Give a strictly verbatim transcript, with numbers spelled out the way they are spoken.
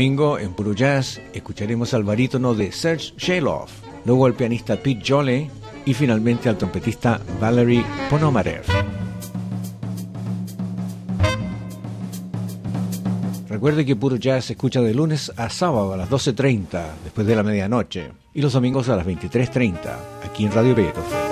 domingo, en Puro Jazz, escucharemos al barítono de Serge Shailoff, luego al pianista Pete Jolie y finalmente al trompetista Valery Ponomarev. Recuerde que Puro Jazz se escucha de lunes a sábado a las doce treinta, después de la medianoche, y los domingos a las veintitrés treinta, aquí en Radio Beethoven.